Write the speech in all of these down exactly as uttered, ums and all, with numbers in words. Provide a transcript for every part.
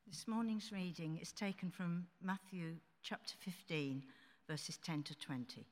This morning's reading is taken from Matthew chapter fifteen, verses ten to twenty.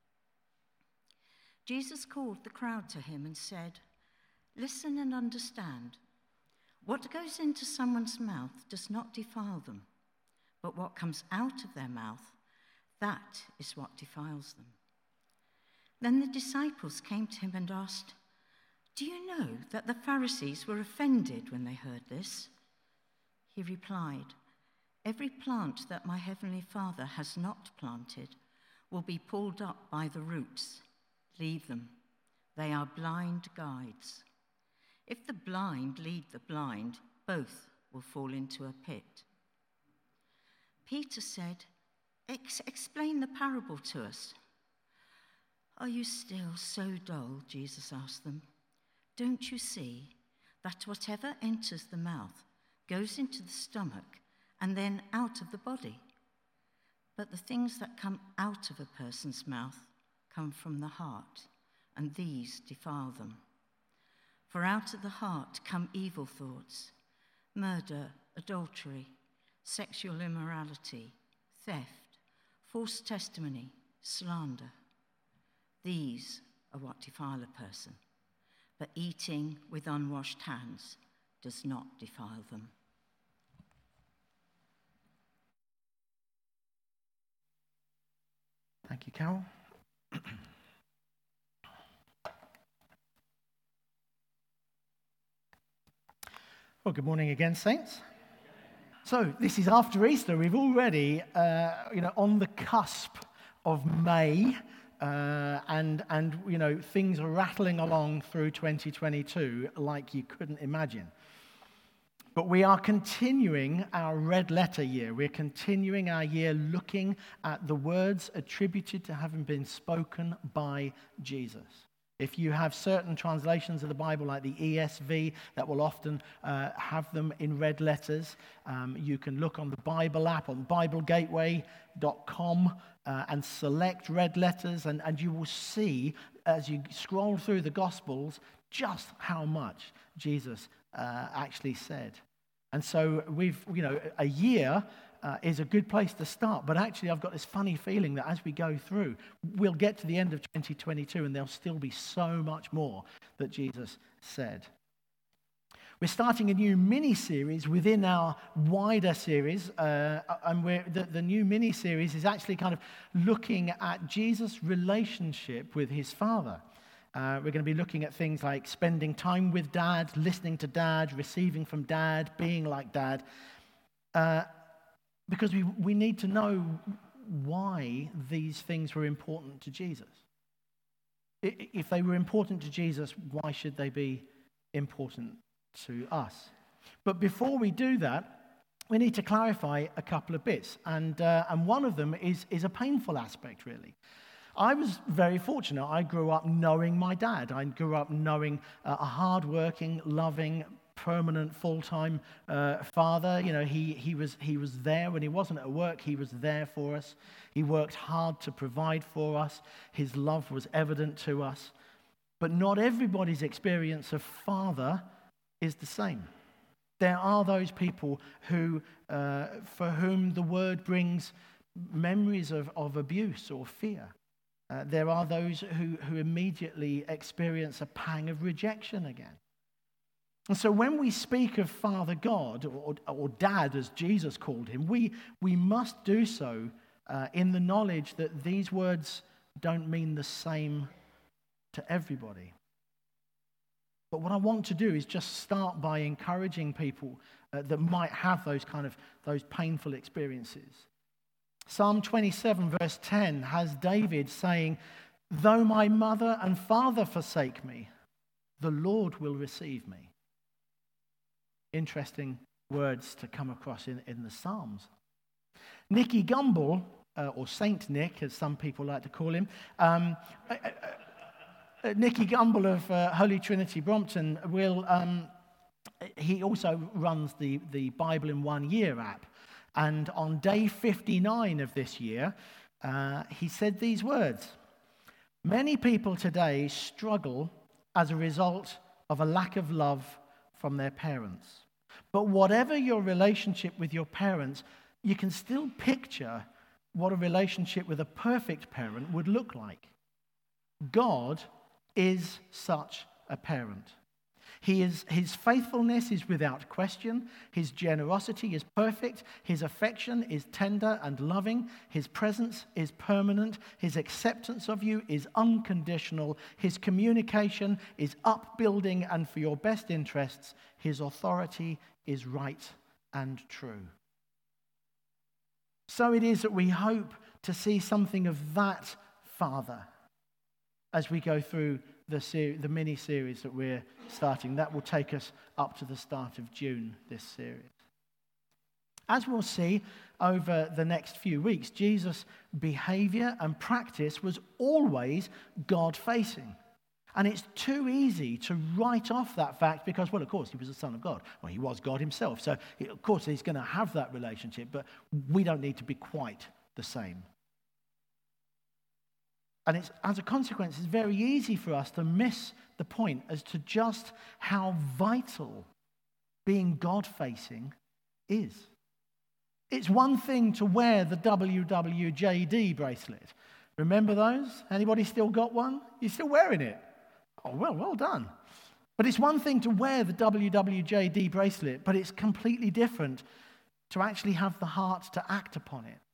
Jesus called the crowd to him and said, "Listen and understand. What goes into someone's mouth does not defile them, but what comes out of their mouth, that is what defiles them." Then the disciples came to him and asked, "Do you know that the Pharisees were offended when they heard this?" He replied, "Every plant that my heavenly Father has not planted will be pulled up by the roots. Leave them. They are blind guides. If the blind lead the blind, both will fall into a pit." Peter said, Ex- explain the parable to us." "Are you still so dull?" Jesus asked them. "Don't you see that whatever enters the mouth goes into the stomach and then out of the body? But the things that come out of a person's mouth come from the heart, and these defile them. For out of the heart come evil thoughts, murder, adultery, sexual immorality, theft, false testimony, slander. These are what defile a person, but eating with unwashed hands does not defile them." Thank you, Carol. Well, good morning again, saints. So this is after Easter. We've already, uh, you know, on the cusp of May, uh, and and you know things are rattling along through twenty twenty-two like you couldn't imagine. But we are continuing our red letter year. We're continuing our year looking at the words attributed to having been spoken by Jesus. If you have certain translations of the Bible, like the E S V, that will often uh, have them in red letters, um, you can look on the Bible app on bible gateway dot com uh, and select red letters, and, and you will see, as you scroll through the Gospels, just how much Jesus uh, actually said. And so we've, you know, a year uh, is a good place to start. But actually, I've got this funny feeling that as we go through, we'll get to the end of twenty twenty-two and there'll still be so much more that Jesus said. We're starting a new mini-series within our wider series, uh, and we're, the, the new mini-series is actually kind of looking at Jesus' relationship with his Father. Uh, we're going to be looking at things like spending time with Dad, listening to Dad, receiving from Dad, being like Dad, uh, because we, we need to know why these things were important to Jesus. If they were important to Jesus, why should they be important to us? But before we do that, we need to clarify a couple of bits, and uh, and one of them is is a painful aspect, really. I was very fortunate. I grew up knowing my dad. I grew up knowing uh, a hard-working, loving, permanent, full-time uh, father. You know, he he was he was there when he wasn't at work. He was there for us. He worked hard to provide for us. His love was evident to us. But not everybody's experience of father is the same. There are those people who, uh, for whom the word brings memories of, of abuse or fear. Uh, there are those who, who immediately experience a pang of rejection again. And so when we speak of Father God, or, or Dad as Jesus called him, we, we must do so uh, in the knowledge that these words don't mean the same to everybody. But what I want to do is just start by encouraging people uh, that might have those kind of those painful experiences. Psalm twenty-seven verse ten has David saying, "Though my mother and father forsake me, the Lord will receive me." Interesting words to come across in, in the Psalms. Nicky Gumbel, uh, or Saint Nick as some people like to call him, um, uh, uh, Nicky Gumbel of uh, Holy Trinity Brompton will, um, he also runs the, the Bible in One Year app. And on day fifty-nine of this year, uh, he said these words: "Many people today struggle as a result of a lack of love from their parents. But whatever your relationship with your parents, you can still picture what a relationship with a perfect parent would look like. God is such a parent. He is, his faithfulness is without question. His generosity is perfect. His affection is tender and loving. His presence is permanent. His acceptance of you is unconditional. His communication is upbuilding and for your best interests. His authority is right and true. So it is that we hope to see something of that Father as we go through the, ser- the mini-series that we're starting. That will take us up to the start of June, this series. As we'll see over the next few weeks, Jesus' behavior and practice was always God-facing. And it's too easy to write off that fact because, well, of course, he was the Son of God. Well, he was God himself. So, of course, he's going to have that relationship, but we don't need to be quite the same. And it's, as a consequence, it's very easy for us to miss the point as to just how vital being God-facing is. It's one thing to wear the W W J D bracelet. Remember those? Anybody still got one? You're still wearing it? Oh, well, well done. But it's one thing to wear the W W J D bracelet, but it's completely different to actually have the heart to act upon it.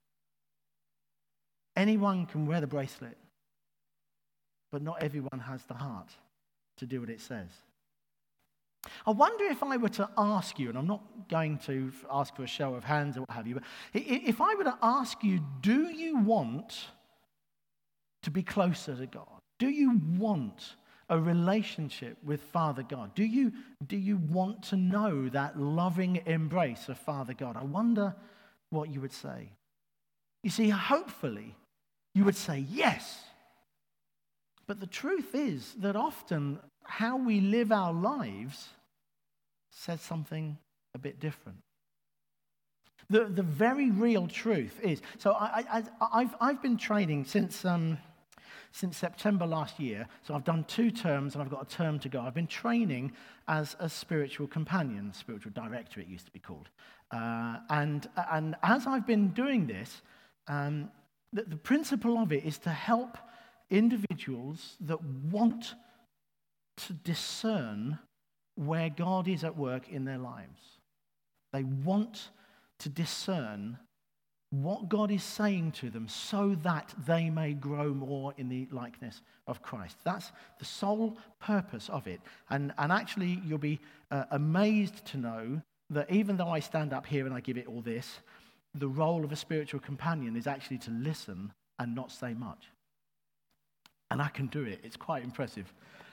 Anyone can wear the bracelet, but not everyone has the heart to do what it says. I wonder if I were to ask you, and I'm not going to ask for a show of hands or what have you, but if I were to ask you, do you want to be closer to God? Do you want a relationship with Father God? Do you, do you want to know that loving embrace of Father God? I wonder what you would say. You see, hopefully, you would say yes. But the truth is that often how we live our lives says something a bit different. The, the very real truth is, so I, I, I've, I've been training since, um, since September last year, so I've done two terms and I've got a term to go. I've been training as a spiritual companion, spiritual director it used to be called. Uh, and, and as I've been doing this, um, the, the principle of it is to help individuals that want to discern where God is at work in their lives. They want to discern what God is saying to them so that they may grow more in the likeness of Christ. That's the sole purpose of it. And, and actually, you'll be uh, amazed to know that even though I stand up here and I give it all this, the role of a spiritual companion is actually to listen and not say much. And I can do it. It's quite impressive.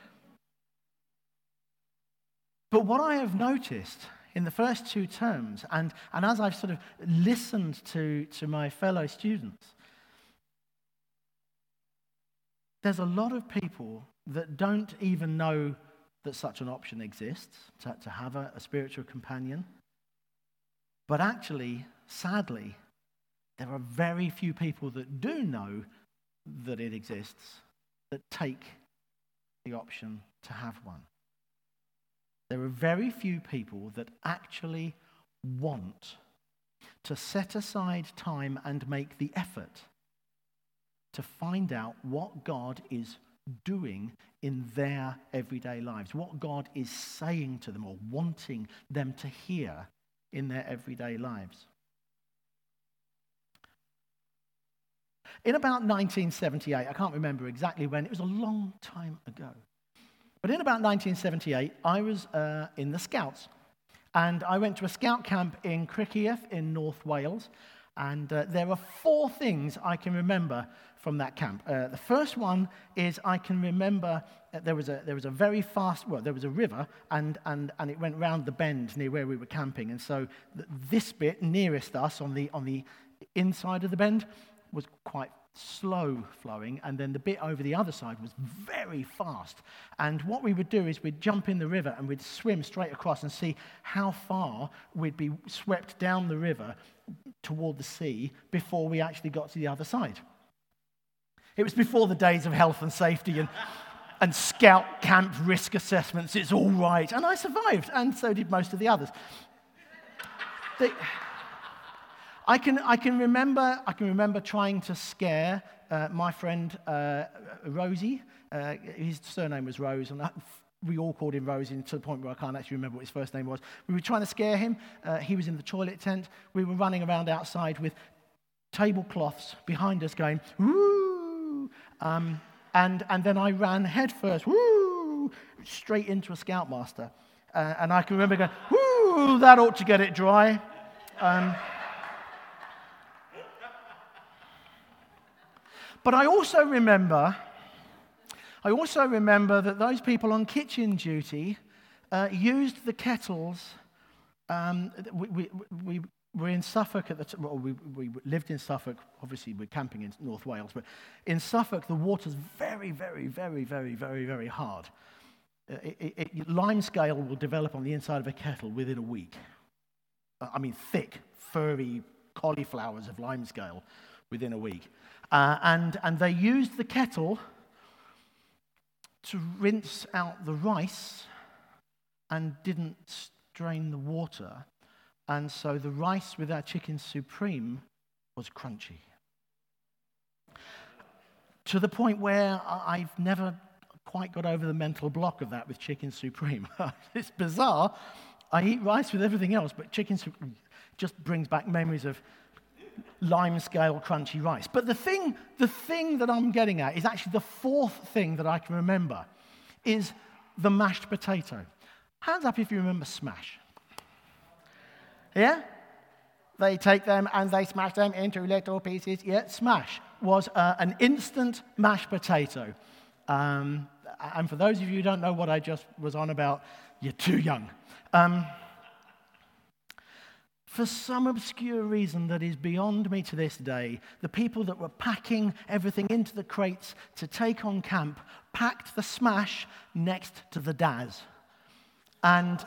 But what I have noticed in the first two terms, and, and as I've sort of listened to, to my fellow students, there's a lot of people that don't even know that such an option exists, to, to have a, a spiritual companion. But actually, sadly, there are very few people that do know that it exists that take the option to have one. There are very few people that actually want to set aside time and make the effort to find out what God is doing in their everyday lives, what God is saying to them or wanting them to hear in their everyday lives. In about nineteen seventy-eight, I can't remember exactly when, it was a long time ago. But in about nineteen seventy-eight, I was uh, in the Scouts. And I went to a scout camp in Criccieth in North Wales. And uh, there are four things I can remember from that camp. Uh, the first one is I can remember uh, there was a there was a very fast, well, there was a river, and, and, and it went round the bend near where we were camping. And so th- this bit nearest us on the on the inside of the bend was quite slow flowing, and then the bit over the other side was very fast. And what we would do is we'd jump in the river and we'd swim straight across and see how far we'd be swept down the river toward the sea before we actually got to the other side. It was before the days of health and safety and and scout camp risk assessments. It's all right. And I survived, and so did most of the others. They, I can, I can remember, I can remember trying to scare uh, my friend uh, Rosie. Uh, his surname was Rose, and I, we all called him Rosie to the point where I can't actually remember what his first name was. We were trying to scare him. Uh, he was in the toilet tent. We were running around outside with tablecloths behind us going, woo! Um, and, and then I ran headfirst, woo! Straight into a Scoutmaster. Uh, and I can remember going, woo! That ought to get it dry. Um, but I also remember... I also remember that those people on kitchen duty uh, used the kettles. Um, we, we, we were in Suffolk at the time. Well, we, we lived in Suffolk. Obviously, we're camping in North Wales. But in Suffolk, the water's very, very, very, very, very, very hard. Uh, it, it, lime scale will develop on the inside of a kettle within a week. Uh, I mean, thick, furry cauliflowers of lime scale within a week. Uh, and, and they used the kettle to rinse out the rice and didn't strain the water. And so the rice with our chicken supreme was crunchy. To the point where I've never quite got over the mental block of that with chicken supreme. It's bizarre. I eat rice with everything else, but chicken supreme just brings back memories of lime scale crunchy rice. But the thing, the thing that I'm getting at is actually the fourth thing that I can remember is the mashed potato. Hands up if you remember Smash. Yeah? They take them and they smash them into little pieces. Yeah, Smash was uh, an instant mashed potato. Um, and for those of you who don't know what I just was on about, you're too young. Um, For some obscure reason that is beyond me to this day, the people that were packing everything into the crates to take on camp packed the Smash next to the Daz. And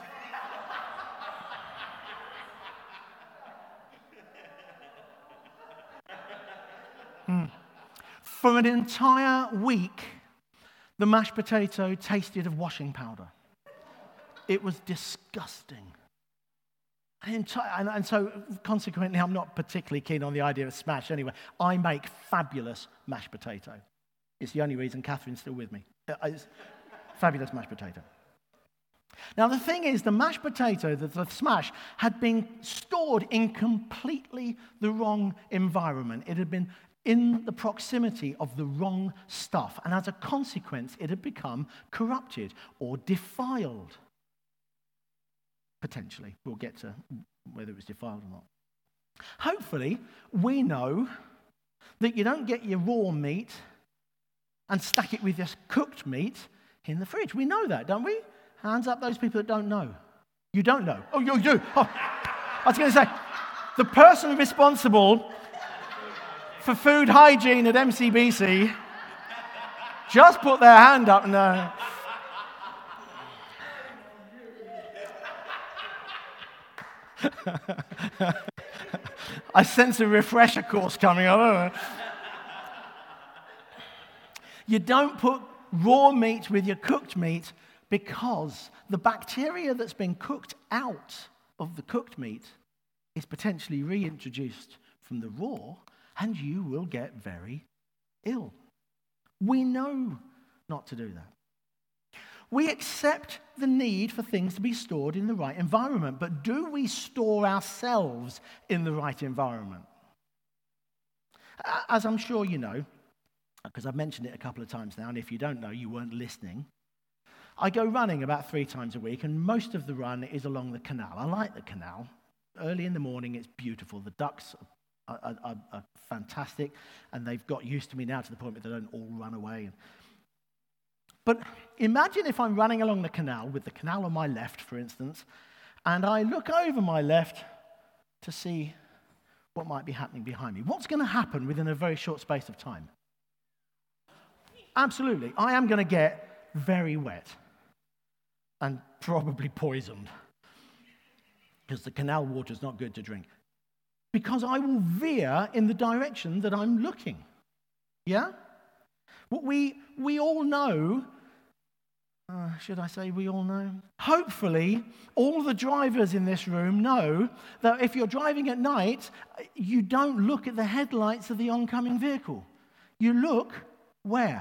hmm. for an entire week, the mashed potato tasted of washing powder. It was disgusting. And, and so, consequently, I'm not particularly keen on the idea of Smash anyway. I make fabulous mashed potato. It's the only reason Catherine's still with me. It's fabulous mashed potato. Now, the thing is, the mashed potato, the, the Smash, had been stored in completely the wrong environment. It had been in the proximity of the wrong stuff. And as a consequence, it had become corrupted or defiled. Potentially. We'll get to whether it was defiled or not. Hopefully, we know that you don't get your raw meat and stack it with your cooked meat in the fridge. We know that, don't we? Hands up those people that don't know. You don't know. Oh, you do. Oh, I was going to say, the person responsible for food hygiene at M C B C just put their hand up and... Uh, I sense a refresher course coming up. You don't put raw meat with your cooked meat because the bacteria that's been cooked out of the cooked meat is potentially reintroduced from the raw, and you will get very ill. We know not to do that. We accept the need for things to be stored in the right environment, but do we store ourselves in the right environment? As I'm sure you know, because I've mentioned it a couple of times now, and if you don't know, you weren't listening, I go running about three times a week, and most of the run is along the canal. I like the canal. Early in the morning, it's beautiful. The ducks are, are, are, are fantastic, and they've got used to me now to the point where they don't all run away. But imagine if I'm running along the canal, with the canal on my left, for instance, and I look over my left to see what might be happening behind me. What's going to happen within a very short space of time? Absolutely. I am going to get very wet and probably poisoned because the canal water is not good to drink. Because I will veer in the direction that I'm looking. Yeah? We, we all know Uh, should I say we all know? Hopefully, all the drivers in this room know that if you're driving at night, you don't look at the headlights of the oncoming vehicle. You look where?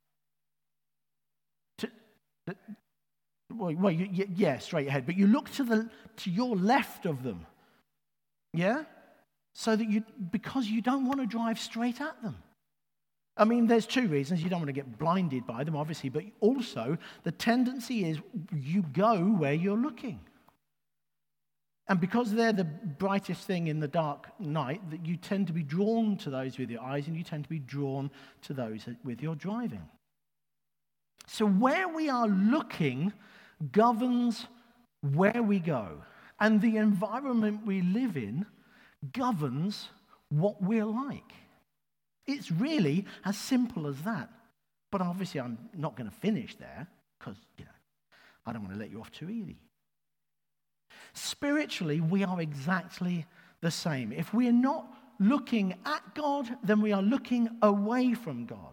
To, to, well, well you, you, yeah, straight ahead. But you look to the to your left of them. Yeah? So that you, because you don't want to drive straight at them. I mean, there's two reasons. You don't want to get blinded by them, obviously, but also the tendency is you go where you're looking. And because they're the brightest thing in the dark night, that you tend to be drawn to those with your eyes, and you tend to be drawn to those with your driving. So where we are looking governs where we go. And the environment we live in governs what we're like. It's really as simple as that. But obviously I'm not going to finish there because, you know, I don't want to let you off too easy. Spiritually, we are exactly the same. If we're not looking at God, then we are looking away from God.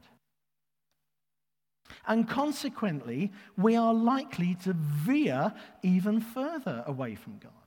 And consequently, we are likely to veer even further away from God.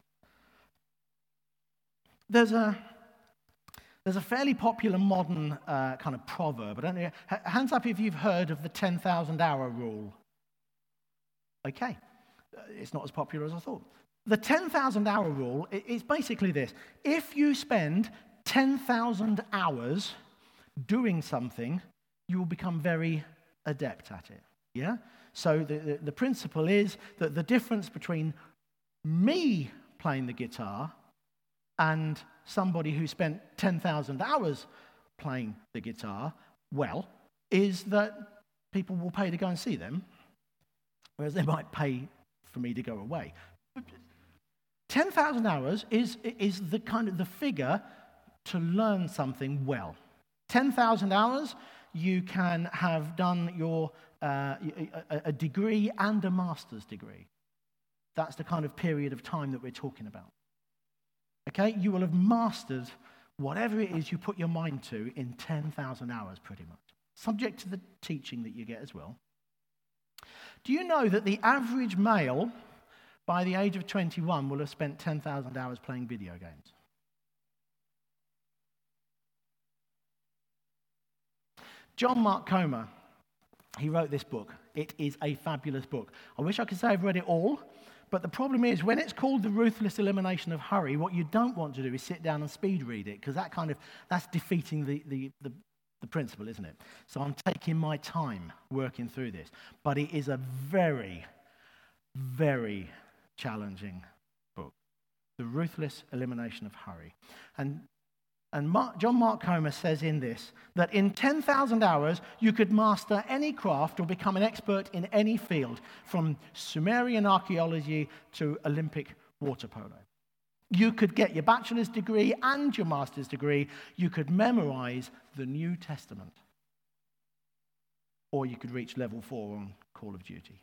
There's a There's a fairly popular modern uh, kind of proverb. I don't know. Hands up if you've heard of the ten thousand hour rule. Okay. It's not as popular as I thought. The ten thousand hour rule is basically this. If you spend ten thousand hours doing something, you will become very adept at it. Yeah? So the, the, the principle is that the difference between me playing the guitar and somebody who spent ten thousand hours playing the guitar, well, is that people will pay to go and see them, whereas they might pay for me to go away. ten thousand hours is, is the kind of the figure to learn something well. ten thousand hours, you can have done your uh, a, a degree and a master's degree. That's the kind of period of time that we're talking about. Okay, you will have mastered whatever it is you put your mind to in ten thousand hours, pretty much. Subject to the teaching that you get as well. Do you know that the average male, by the age of twenty-one, will have spent ten thousand hours playing video games? John Mark Comer, he wrote this book. It is a fabulous book. I wish I could say I've read it all. But the problem is, when it's called The Ruthless Elimination of Hurry, what you don't want to do is sit down and speed read it, because that kind of, that's defeating the, the, the, the principle, isn't it? So I'm taking my time working through this. But it is a very, very challenging book. The Ruthless Elimination of Hurry. And And Mark, John Mark Comer says in this, that in ten thousand hours, you could master any craft or become an expert in any field, from Sumerian archaeology to Olympic water polo. You could get your bachelor's degree and your master's degree. You could memorize the New Testament. Or you could reach level four on Call of Duty.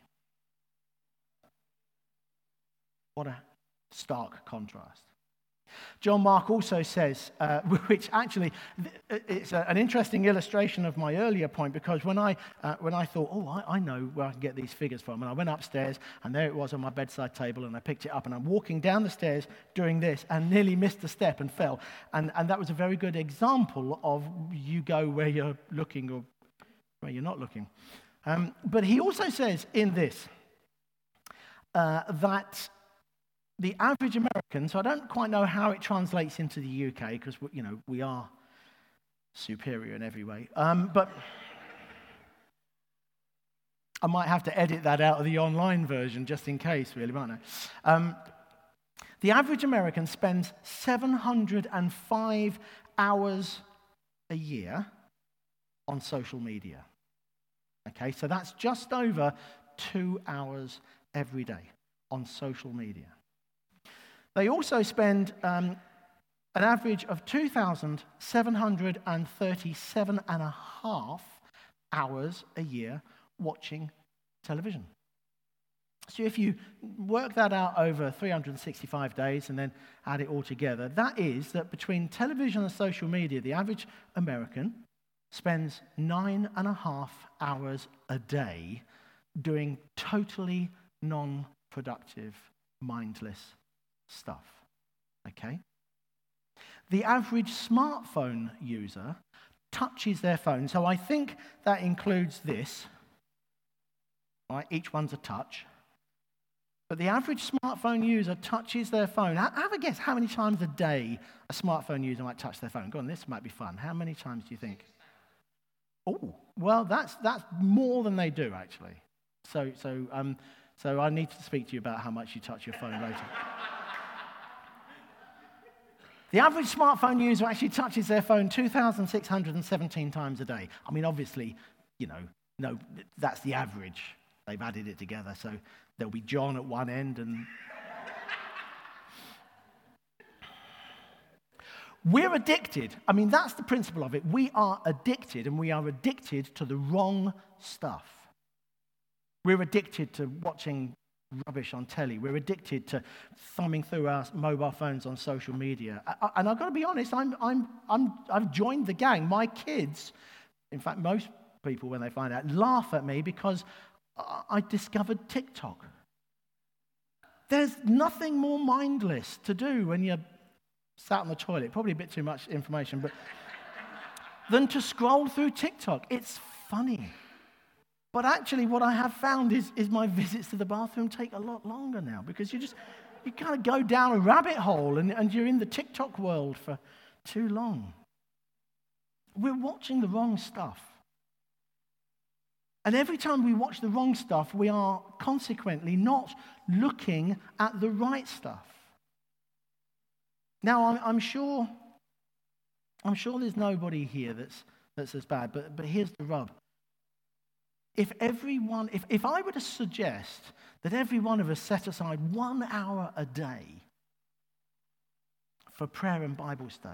What a stark contrast. John Mark also says, uh, which actually, it's a, an interesting illustration of my earlier point, because when I uh, when I thought, oh, I, I know where I can get these figures from, and I went upstairs, and there it was on my bedside table, and I picked it up, and I'm walking down the stairs doing this, and nearly missed a step and fell. And, and that was a very good example of you go where you're looking or where you're not looking. Um, but he also says in this uh, that the average American, so I don't quite know how it translates into the U K, because, you know, we are superior in every way. Um, but I might have to edit that out of the online version just in case, really, might I? Um, the average American spends seven hundred five hours a year on social media. Okay, so that's just over two hours every day on social media. They also spend um, an average of two thousand seven hundred thirty-seven and a half hours a year watching television. So if you work that out over three hundred sixty-five days and then add it all together, that is that between television and social media, the average American spends nine and a half hours a day doing totally non-productive, mindless stuff. Okay? The average smartphone user touches their phone, so I think that includes this. Right? Each one's a touch. But the average smartphone user touches their phone. Have a guess how many times a day a smartphone user might touch their phone. Go on, this might be fun. How many times do you think? Oh, well, that's that's more than they do, actually. So, so, um, so I need to speak to you about how much you touch your phone later. The average smartphone user actually touches their phone two thousand six hundred seventeen times a day. I mean, obviously, you know, no, that's the average. They've added it together, so there'll be John at one end and... We're addicted. I mean, that's the principle of it. We are addicted, and we are addicted to the wrong stuff. We're addicted to watching rubbish on telly. We're addicted to thumbing through our mobile phones on social media. I, and I've got to be honest, I'm, I'm, I'm, I've joined the gang. My kids, in fact, most people, when they find out, laugh at me because I discovered TikTok. There's nothing more mindless to do when you're sat on the toilet, probably a bit too much information, but than to scroll through TikTok. It's funny. But actually what I have found is, is my visits to the bathroom take a lot longer now because you just, you kind of go down a rabbit hole and, and you're in the TikTok world for too long. We're watching the wrong stuff. And every time we watch the wrong stuff, we are consequently not looking at the right stuff. Now, I'm, I'm sure, I'm sure there's nobody here that's that's as bad, but but here's the rub. If everyone, if, if I were to suggest that every one of us set aside one hour a day for prayer and Bible study,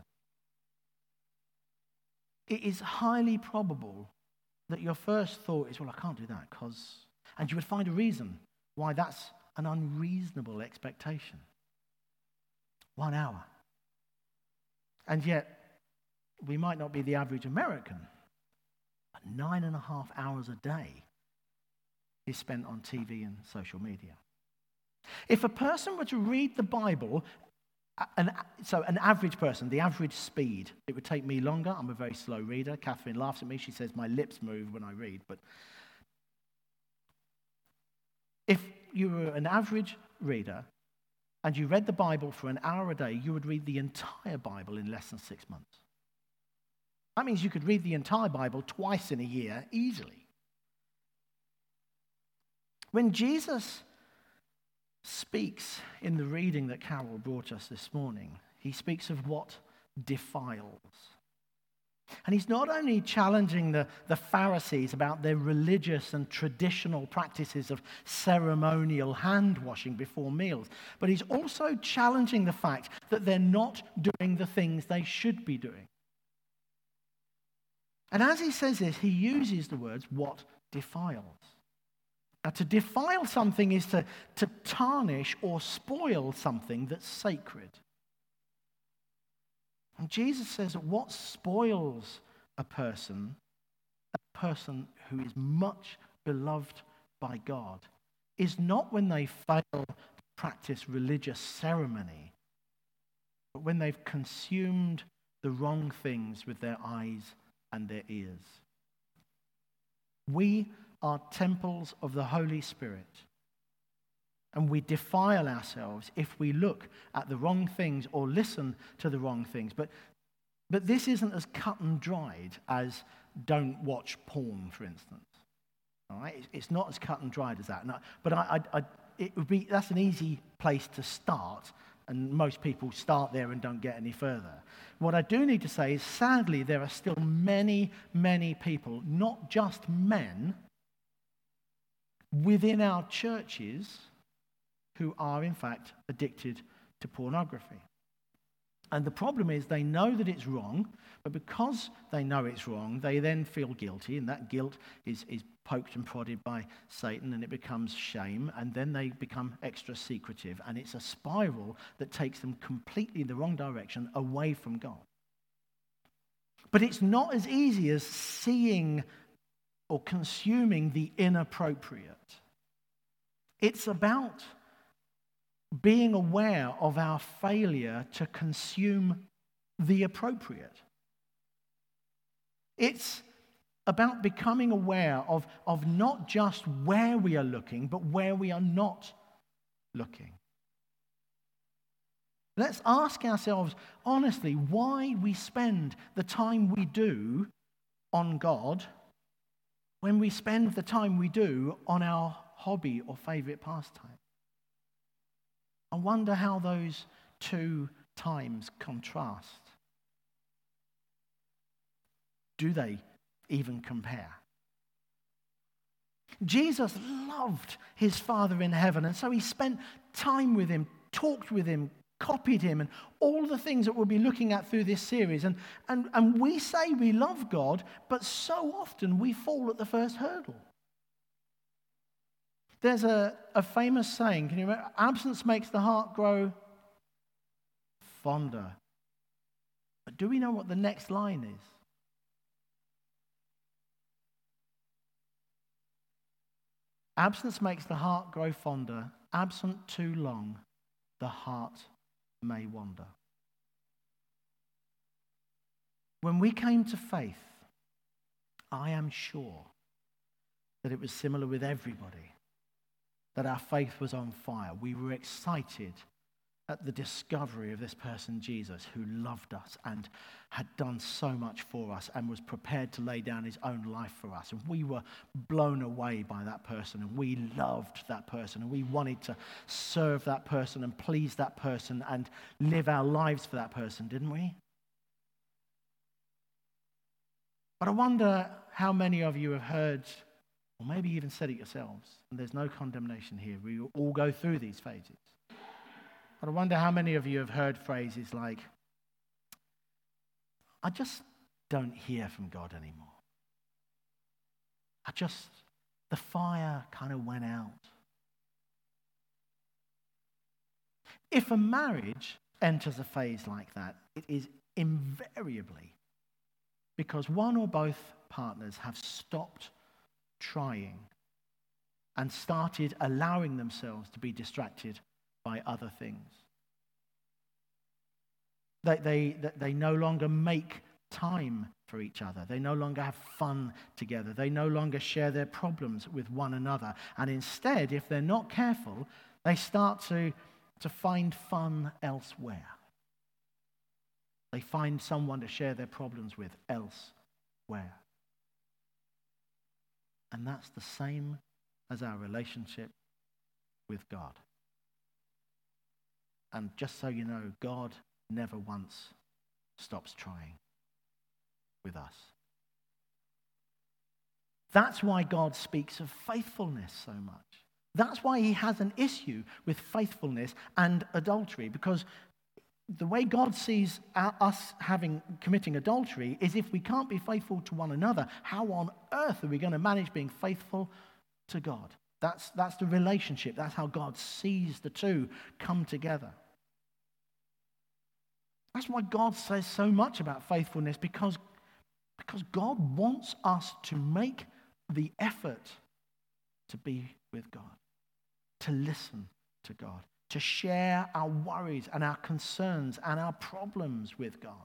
it is highly probable that your first thought is, well, I can't do that because... And you would find a reason why that's an unreasonable expectation. One hour. And yet, we might not be the average American, but nine and a half hours a day is spent on T V and social media. If a person were to read the Bible, an, so an average person, the average speed, it would take me longer. I'm a very slow reader. Catherine laughs at me. She says my lips move when I read. But if you were an average reader and you read the Bible for an hour a day, you would read the entire Bible in less than six months. That means you could read the entire Bible twice in a year easily. When Jesus speaks in the reading that Carol brought us this morning, he speaks of what defiles. And he's not only challenging the, the Pharisees about their religious and traditional practices of ceremonial hand washing before meals, but he's also challenging the fact that they're not doing the things they should be doing. And as he says this, he uses the words, what defiles. Now, to defile something is to, to tarnish or spoil something that's sacred. And Jesus says that what spoils a person, a person who is much beloved by God, is not when they fail to practice religious ceremony, but when they've consumed the wrong things with their eyes and their ears. We are temples of the Holy Spirit. And we defile ourselves if we look at the wrong things or listen to the wrong things. But, but this isn't as cut and dried as don't watch porn, for instance. All right? It's not as cut and dried as that. And I, but I, I, I, it would be that's an easy place to start, and most people start there and don't get any further. What I do need to say is, sadly, there are still many, many people, not just men, within our churches who are, in fact, addicted to pornography. And the problem is they know that it's wrong, but because they know it's wrong, they then feel guilty, and that guilt is, is poked and prodded by Satan, and it becomes shame, and then they become extra secretive, and it's a spiral that takes them completely in the wrong direction, away from God. But it's not as easy as seeing or consuming the inappropriate. It's about being aware of our failure to consume the appropriate. It's about becoming aware of, of not just where we are looking, but where we are not looking. Let's ask ourselves honestly why we spend the time we do on God when we spend the time we do on our hobby or favorite pastime. I wonder how those two times contrast. Do they even compare? Jesus loved his Father in heaven, and so he spent time with him, talked with him, copied him, and all the things that we'll be looking at through this series. And, and, and we say we love God, but so often we fall at the first hurdle. There's a, a famous saying, can you remember? Absence makes the heart grow fonder. But do we know what the next line is? Absence makes the heart grow fonder. Absent too long, the heart may wander. When we came to faith, I am sure that it was similar with everybody, that our faith was on fire. We were excited at the discovery of this person, Jesus, who loved us and had done so much for us and was prepared to lay down his own life for us. And we were blown away by that person, and we loved that person, and we wanted to serve that person and please that person and live our lives for that person, didn't we? But I wonder how many of you have heard, or maybe even said it yourselves, and there's no condemnation here. We all go through these phases. But I wonder how many of you have heard phrases like, I just don't hear from God anymore. I just, the fire kind of went out. If a marriage enters a phase like that, it is invariably because one or both partners have stopped trying and started allowing themselves to be distracted by other things. They, they, they no longer make time for each other. They no longer have fun together. They no longer share their problems with one another. And instead, if they're not careful, they start to, to find fun elsewhere. They find someone to share their problems with elsewhere. And that's the same as our relationship with God. And just so you know, God never once stops trying with us. That's why God speaks of faithfulness so much. That's why he has an issue with faithfulness and adultery, because the way God sees our, us having committing adultery is if we can't be faithful to one another, how on earth are we going to manage being faithful to God? That's, that's the relationship. That's how God sees the two come together. That's why God says so much about faithfulness, because, because God wants us to make the effort to be with God, to listen to God, to share our worries and our concerns and our problems with God.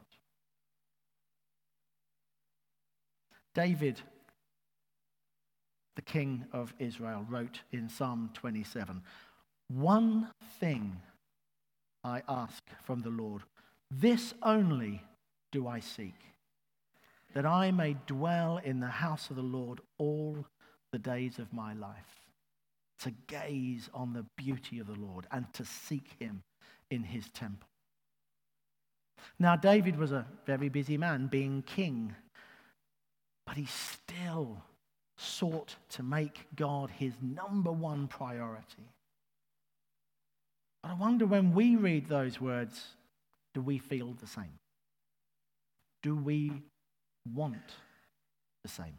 David, the king of Israel, wrote in Psalm twenty-seven, "One thing I ask from the Lord, this only do I seek, that I may dwell in the house of the Lord all the days of my life, to gaze on the beauty of the Lord and to seek him in his temple." Now, David was a very busy man being king, but he still sought to make God his number one priority. But I wonder, when we read those words, do we feel the same? Do we want the same?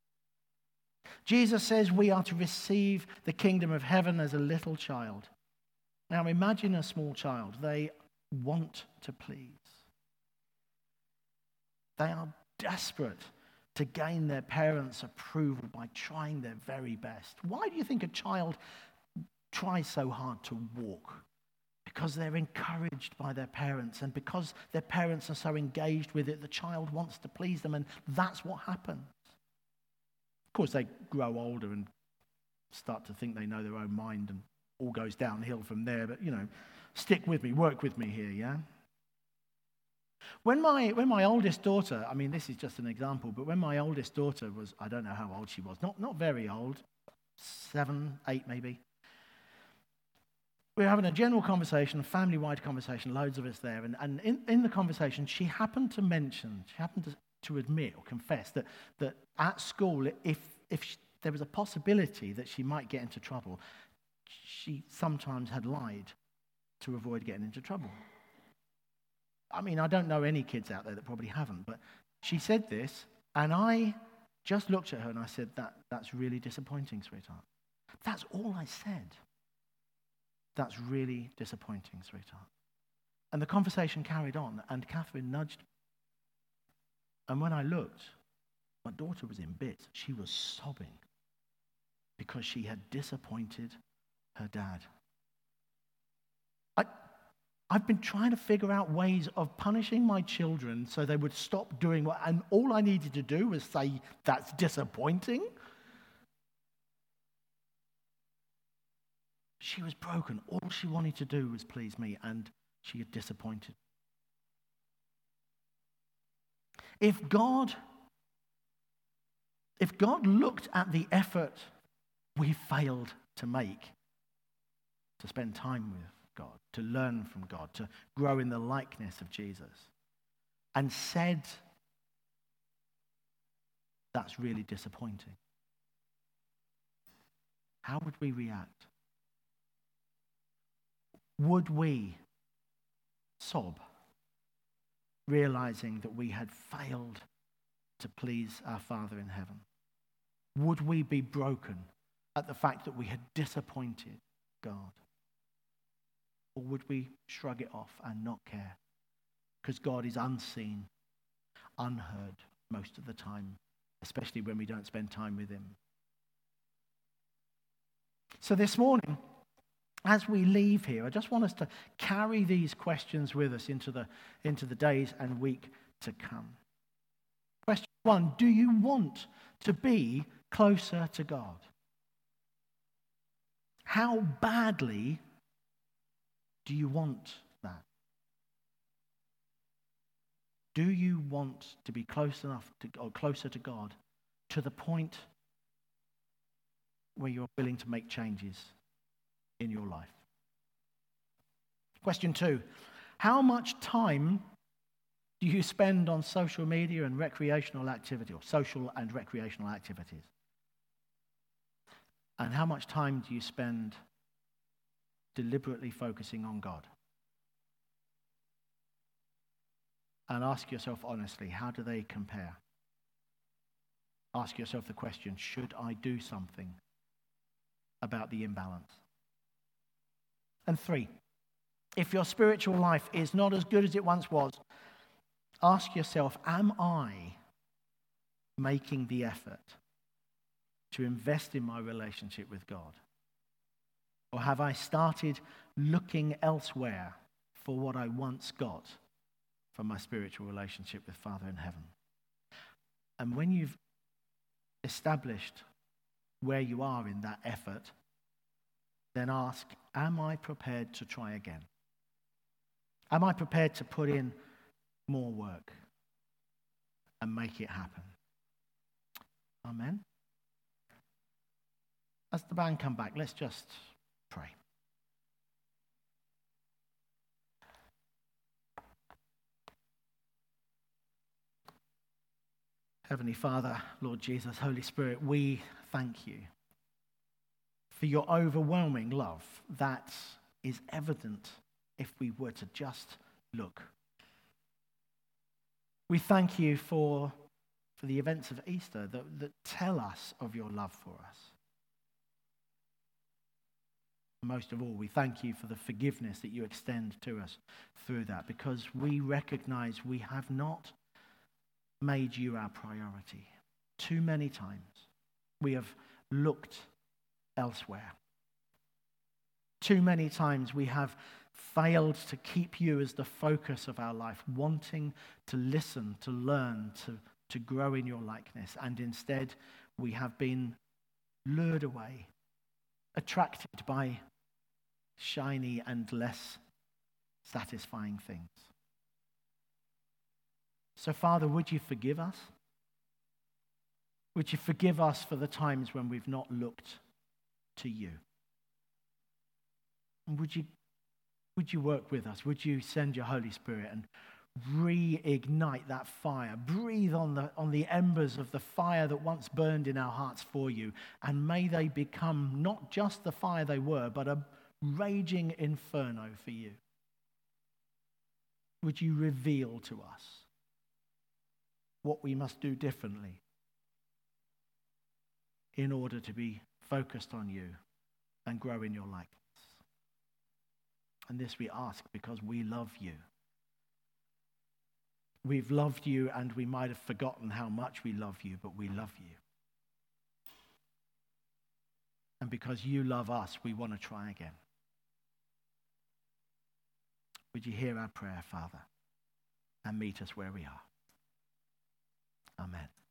Jesus says we are to receive the kingdom of heaven as a little child. Now imagine a small child. They want to please. They are desperate to gain their parents' approval by trying their very best. Why do you think a child tries so hard to walk? Because they're encouraged by their parents, and because their parents are so engaged with it, the child wants to please them, and that's what happens. Of course, they grow older and start to think they know their own mind, and all goes downhill from there, but, you know, stick with me, work with me here, yeah? When my when my oldest daughter, I mean, this is just an example, but when my oldest daughter was, I don't know how old she was, not, not very old, seven, eight maybe, we were having a general conversation, a family-wide conversation, loads of us there, and, and in, in the conversation, she happened to mention, she happened to, to admit or confess that, that at school, if, if she, there was a possibility that she might get into trouble, she sometimes had lied to avoid getting into trouble. I mean, I don't know any kids out there that probably haven't, but she said this, and I just looked at her and I said, that, that's really disappointing, sweetheart. That's all I said. That's really disappointing, sweetheart. And the conversation carried on, and Catherine nudged me. And when I looked, my daughter was in bits. She was sobbing because she had disappointed her dad. I, I've been trying to figure out ways of punishing my children so they would stop doing what, and all I needed to do was say, that's disappointing. She was broken. All she wanted to do was please me, and she had disappointed. If God, if God looked at the effort we failed to make to spend time with God, to learn from God, to grow in the likeness of Jesus, and said, that's really disappointing, how would we react? Would we sob, realizing that we had failed to please our Father in heaven? Would we be broken at the fact that we had disappointed God? Or would we shrug it off and not care? Because God is unseen, unheard most of the time, especially when we don't spend time with him. So this morning, as we leave here, I just want us to carry these questions with us into the, into the days and week to come. Question one, do you want to be closer to God? How badly do you want that? Do you want to be close enough to, or closer to God to the point where you're willing to make changes in your life? Question two, how much time do you spend on social media and recreational activity, or social and recreational activities? And how much time do you spend deliberately focusing on God? And ask yourself honestly, how do they compare? Ask yourself the question, should I do something about the imbalance? And three, if your spiritual life is not as good as it once was, ask yourself, am I making the effort to invest in my relationship with God? Or have I started looking elsewhere for what I once got from my spiritual relationship with Father in heaven? And when you've established where you are in that effort, then ask, am I prepared to try again? Am I prepared to put in more work and make it happen? Amen. As the band come back, let's just pray. Heavenly Father, Lord Jesus, Holy Spirit, we thank you for your overwhelming love that is evident if we were to just look. We thank you for, for the events of Easter that, that tell us of your love for us. Most of all, we thank you for the forgiveness that you extend to us through that, because we recognize we have not made you our priority. too many times we have looked elsewhere. Too many times we have failed to keep you as the focus of our life, wanting to listen, to learn, to, to grow in your likeness. And instead, we have been lured away, attracted by shiny and less satisfying things. So, Father, would you forgive us? Would you forgive us for the times when we've not looked to you? And would you, would you work with us? Would you send your Holy Spirit and reignite that fire? Breathe on the, on the embers of the fire that once burned in our hearts for you. And may they become not just the fire they were, but a raging inferno for you. Would you reveal to us what we must do differently in order to be focused on you and grow in your likeness? And this we ask because we love you. We've loved you and we might have forgotten how much we love you, but we love you. And because you love us, we want to try again. Would you hear our prayer, Father, and meet us where we are? Amen.